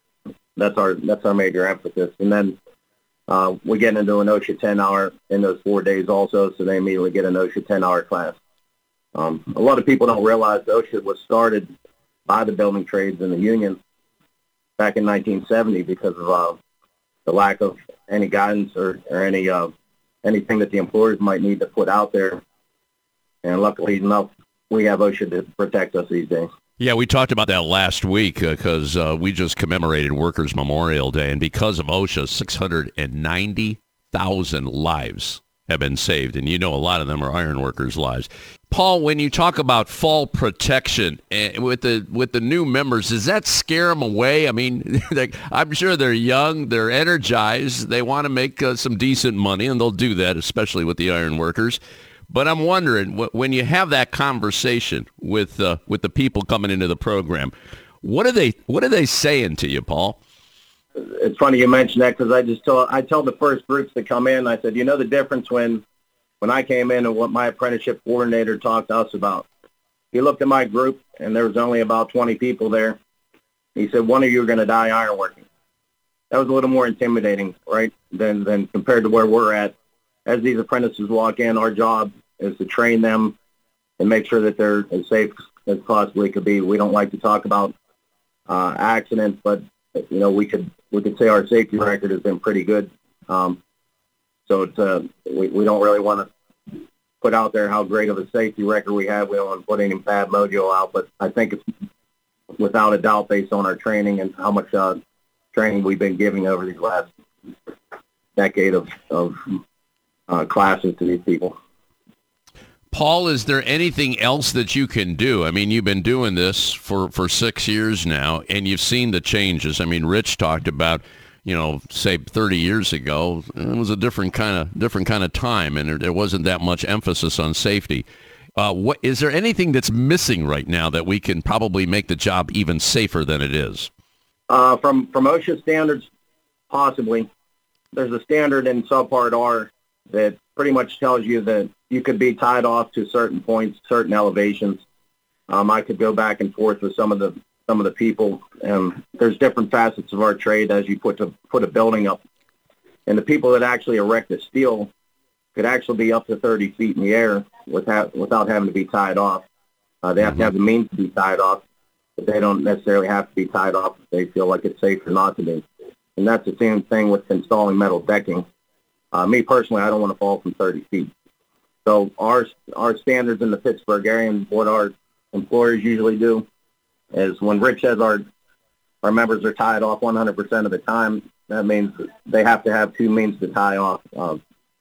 that's our that's our major emphasis. And then uh, we get into an OSHA ten hour in those four days also, so they immediately get an OSHA ten hour class. Um, a lot of people don't realize OSHA was started by the building trades and the union back in nineteen seventy because of uh, the lack of any guidance or, or any uh, anything that the employers might need to put out there. And luckily enough, we have OSHA to protect us these days. Yeah, we talked about that last week because uh, uh, we just commemorated Workers' Memorial Day, and because of OSHA, six hundred ninety thousand lives have been saved, and you know a lot of them are iron workers' lives. Paul, when you talk about fall protection uh, with the with the new members, does that scare them away? I mean, they, I'm sure they're young, they're energized, they want to make uh, some decent money, and they'll do that, especially with the iron workers. But I'm wondering, when you have that conversation with uh, with the people coming into the program, what are they what are they saying to you, Paul? It's funny you mentioned that because I just tell I tell the first groups that come in, I said, you know the difference when when I came in and what my apprenticeship coordinator talked to us about. He looked at my group and there was only about twenty people there. He said, one of you are going to die ironworking. That was a little more intimidating, right, than than compared to where we're at. As these apprentices walk in, our job is to train them and make sure that they're as safe as possibly could be. We don't like to talk about uh, accidents, but you know we could we could say our safety record has been pretty good. Um, so it's, uh, we we don't really want to put out there how great of a safety record we have. We don't want to put any bad mojo out, but I think it's without a doubt based on our training and how much uh, training we've been giving over these last decade of of Uh, classes to these people. Paul, is there anything else that you can do? I mean, you've been doing this for, for six years now, and you've seen the changes. I mean, Rich talked about, you know, say thirty years ago, it was a different kind of different kind of time, and there, there wasn't that much emphasis on safety. Uh, what is there anything that's missing right now that we can probably make the job even safer than it is? Uh, from from OSHA standards, possibly. There's a standard in Subpart R that pretty much tells you that you could be tied off to certain points, certain elevations. Um, I could go back and forth with some of the some of the people, and there's different facets of our trade as you put to put a building up. And the people that actually erect the steel could actually be up to thirty feet in the air without without having to be tied off. Uh, they have mm-hmm. to have the means to be tied off, but they don't necessarily have to be tied off if they feel like it's safer not to be. And that's the same thing with installing metal decking. Uh, me personally, I don't want to fall from thirty feet. So our our standards in the Pittsburgh area and what our employers usually do is when Rich says our our members are tied off one hundred percent of the time, that means they have to have two means to tie off. Uh,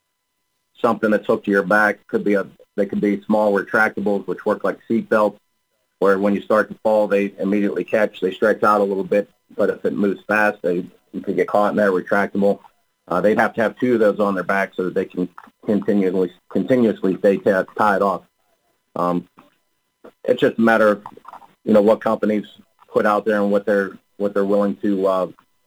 something that's hooked to your back could be a they could be small retractables which work like seat belts, where when you start to fall, they immediately catch. They stretch out a little bit, but if it moves fast, they you can get caught in there. Retractable. Uh, they'd have to have two of those on their back so that they can continually continuously stay t- tied off. Um, it's just a matter of, you know, what companies put out there and what they're what they're willing to uh,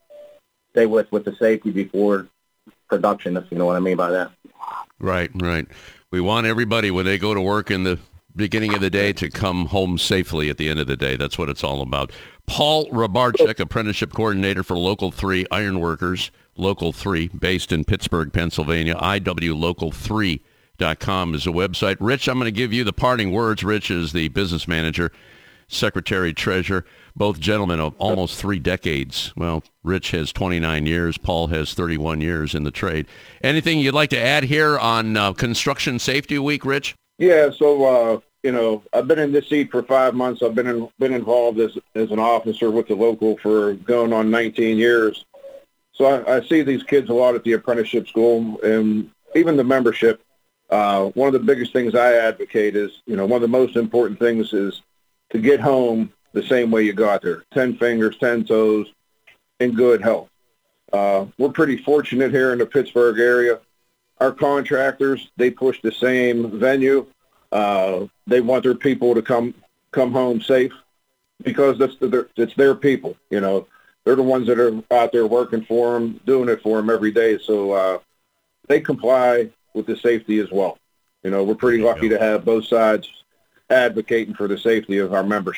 stay with with the safety before production, if you know what I mean by that. Right, right. We want everybody, when they go to work in the beginning of the day, to come home safely at the end of the day. That's what it's all about. Paul Rabarczyk, Apprenticeship Coordinator for Local three Ironworkers. Local three, based in Pittsburgh, Pennsylvania. I W local three dot com is the website. Rich, I'm going to give you the parting words. Rich is the business manager, secretary, treasurer, both gentlemen of almost three decades. Well, Rich has twenty-nine years. Paul has thirty-one years in the trade. Anything you'd like to add here on uh, Construction Safety Week, Rich? Yeah, so, uh, you know, I've been in this seat for five months. I've been in, been involved as, as an officer with the local for going on nineteen years. So I, I see these kids a lot at the apprenticeship school and even the membership. Uh, one of the biggest things I advocate is, you know, one of the most important things is to get home the same way you got there, ten fingers, ten toes, in good health. Uh, we're pretty fortunate here in the Pittsburgh area. Our contractors, they push the same venue. Uh, they want their people to come come home safe because that's the, it's their people, you know. They're the ones that are out there working for them, doing it for them every day. So uh, they comply with the safety as well. You know, we're pretty lucky to have both sides advocating for the safety of our membership.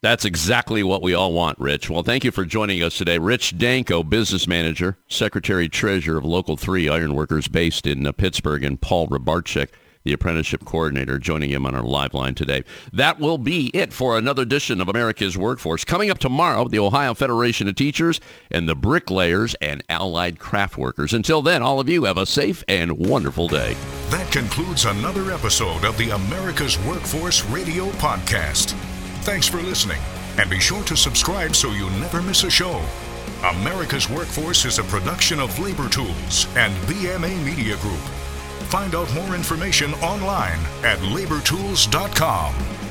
That's exactly what we all want, Rich. Well, thank you for joining us today. Rich Danko, business manager, secretary-treasurer of Local three Ironworkers based in uh, Pittsburgh, and Paul Rybarczyk, the apprenticeship coordinator, joining him on our live line today. That will be it for another edition of America's Workforce. Coming up tomorrow, the Ohio Federation of Teachers and the bricklayers and allied craft workers. Until then, all of you have a safe and wonderful day. That concludes another episode of the America's Workforce Radio Podcast. Thanks for listening, and be sure to subscribe so you never miss a show. America's Workforce is a production of Labor Tools and B M A Media Group. Find out more information online at labor tools dot com.